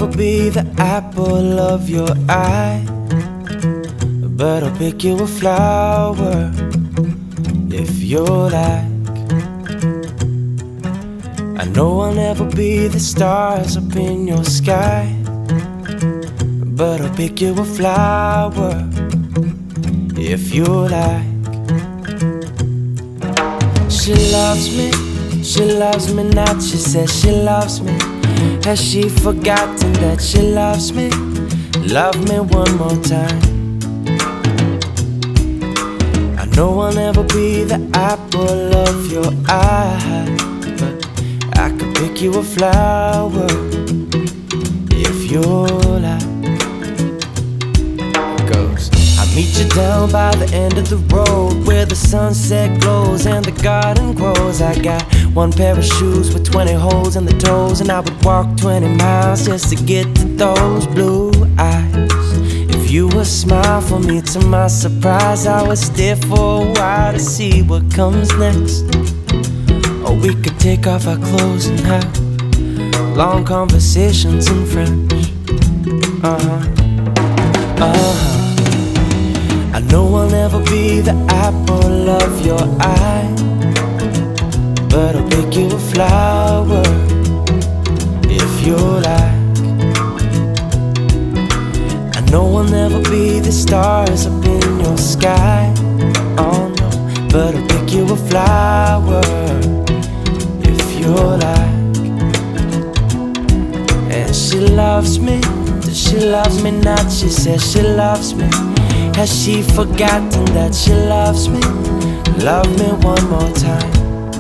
never be the apple of your eye, but I'll pick you a flower if you like. I know I'll never be the stars up in your sky, but I'll pick you a flower if you like. She loves me not. She says she loves me. Has she forgotten that she loves me? Love me one more time. I know I'll never be the apple of your eye, but I could pick you a flower if you like. Meet you down by the end of the road where the sunset glows and the garden grows. I got one pair of shoes with 20 holes in the toes, and I would walk 20 miles just to get to those blue eyes. If you would smile for me, to my surprise, I would stare for a while to see what comes next. Or we could take off our clothes and have long conversations in French. I know I'll never be the apple of your eye, but I'll pick you a flower if you like. I know I'll never be the stars up in your sky, oh no, but I'll pick you a flower if you like. And she loves me, she loves me not. She says she loves me. Has she forgotten that she loves me? Love me one more time.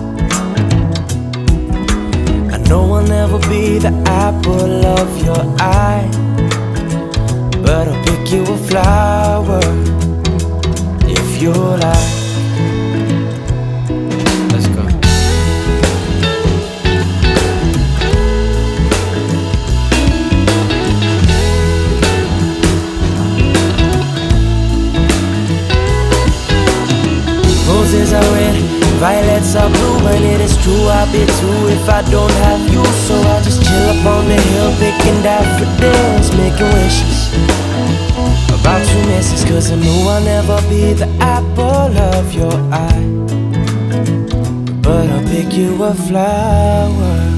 I know I'll never be the apple of your eye, but I'll pick you a flower if you like. Let's go. Roses are red, violets are blue, and it is true I'll be too if I don't have you. So I just chill up on the hill picking daffodils, making wishes about your misses. Cause I know I'll never be the apple of your eye, but I'll pick you a flower